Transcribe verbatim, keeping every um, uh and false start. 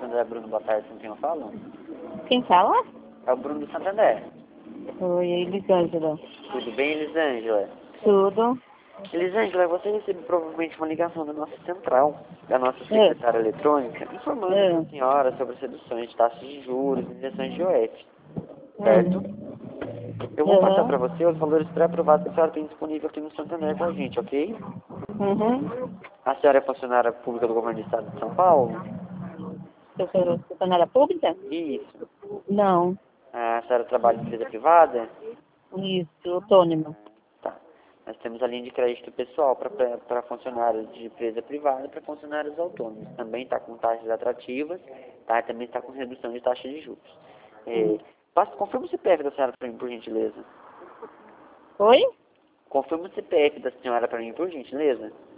Santander, Bruno, boa tarde, com quem eu falo? Quem fala? É o Bruno do Santander. Oi, Elisângela. Tudo bem, Elisângela? Tudo? Elisângela, você recebeu provavelmente uma ligação da nossa central, da nossa É. secretária eletrônica, informando É. para a senhora sobre as reduções de taxas de juros e injeções de I O F, certo? Hum. Eu vou passar para Uhum. você os valores pré-aprovados que a senhora tem disponível aqui no Santander com a gente, ok? Uhum. A senhora é funcionária pública do governo do estado de São Paulo? Eu sou funcionária pública? Isso. Não. A senhora trabalha em empresa privada? Isso, autônoma. Tá. Nós temos a linha de crédito pessoal para funcionários de empresa privada e para funcionários autônomos. Também está com taxas atrativas, tá? Também está com redução de taxa de juros. É, passa, confirma o C P F da senhora para mim, por gentileza. Oi? Confirma o C P F da senhora para mim, por gentileza.